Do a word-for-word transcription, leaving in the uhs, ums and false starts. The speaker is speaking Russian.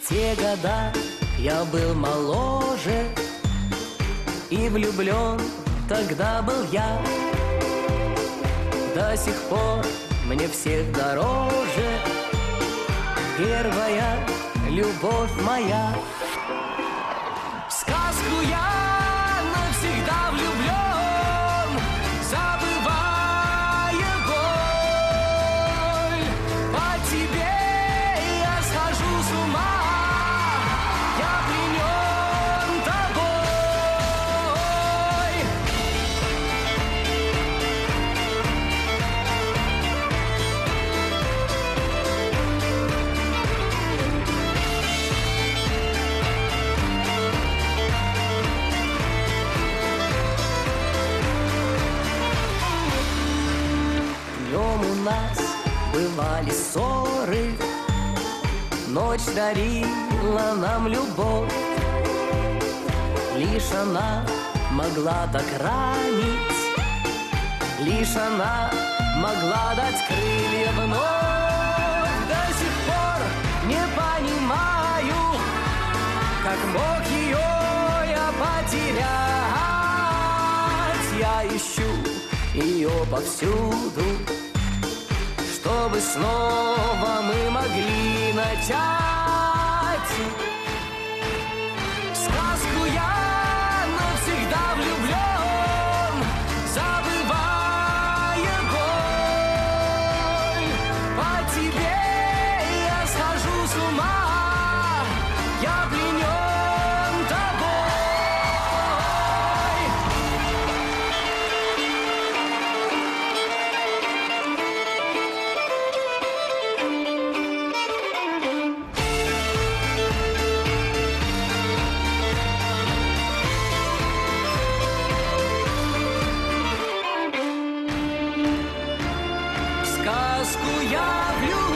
те года я был моложе, и влюблен тогда был я. До сих пор мне всех дороже первая любовь моя. В сказку я навсегда влюблен, забывая боль. По тебе я схожу с ума, я пленен тобой. Днем у нас бывали ссоры, ночь дарила нам любовь. Лишь она могла так ранить, лишь она могла дать крылья вновь. До сих пор не понимаю, как мог ее я потерять. Я ищу ее повсюду, чтобы снова мы могли начать. В сказку я навсегда влюблен, забывая боль. По тебе я схожу с ума, я пленен тобой. В сказку я влюблен,